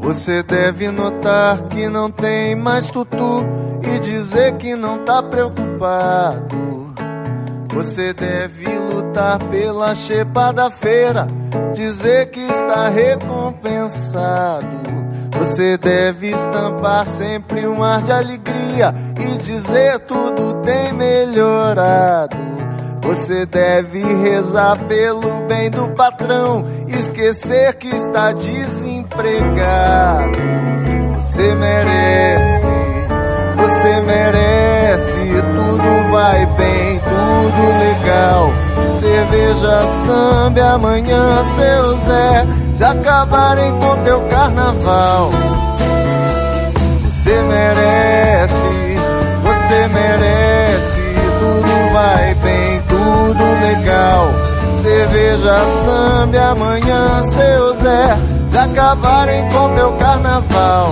Você deve notar que não tem mais tutu e dizer que não tá preocupado. Você deve lutar pela xepa da feira, dizer que está recompensado. Você deve estampar sempre um ar de alegria e dizer tudo tem melhorado. Você deve rezar pelo bem do patrão, esquecer que está desempregado. Você merece, tudo vai bem, tudo legal. Cerveja, samba, amanhã seu Zé, se acabarem com teu carnaval. Você merece, tudo vai bem, tudo legal. Cerveja, samba, amanhã seu Zé, se acabarem com teu carnaval.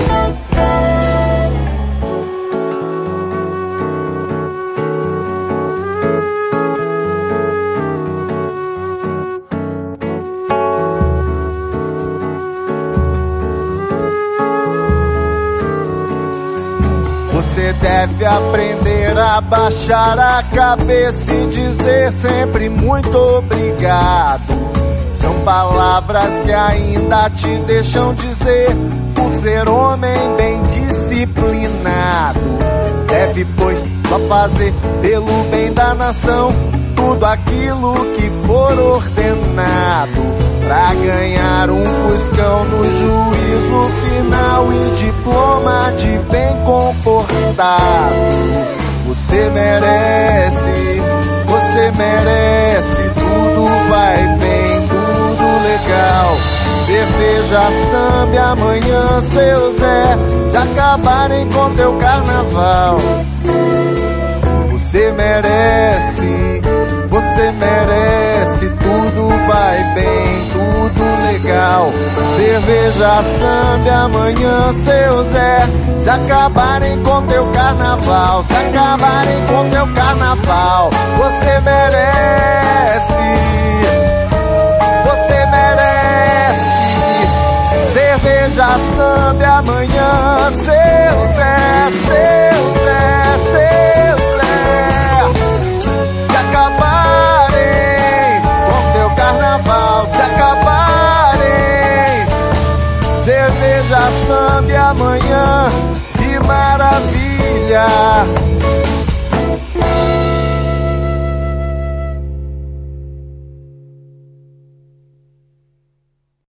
Você deve aprender a baixar a cabeça e dizer sempre muito obrigado. São palavras que ainda te deixam dizer, por ser homem bem disciplinado. Deve, pois, só fazer pelo bem da nação tudo aquilo que for ordenado, pra ganhar um fuscão no juízo final e diploma de bem comportado. Você merece, tudo vai bem, tudo legal. Cerveja, samba, amanhã seu Zé, se acabarem com teu carnaval. Você merece, tudo vai bem, tudo legal. Cerveja, samba, amanhã seu Zé, se acabarem com teu carnaval, se acabarem com teu carnaval. Você merece, cerveja, samba, amanhã seu Zé, seu Zé, seu Zé, se acabarem com teu carnaval, se acabarem. Cerveja, samba, amanhã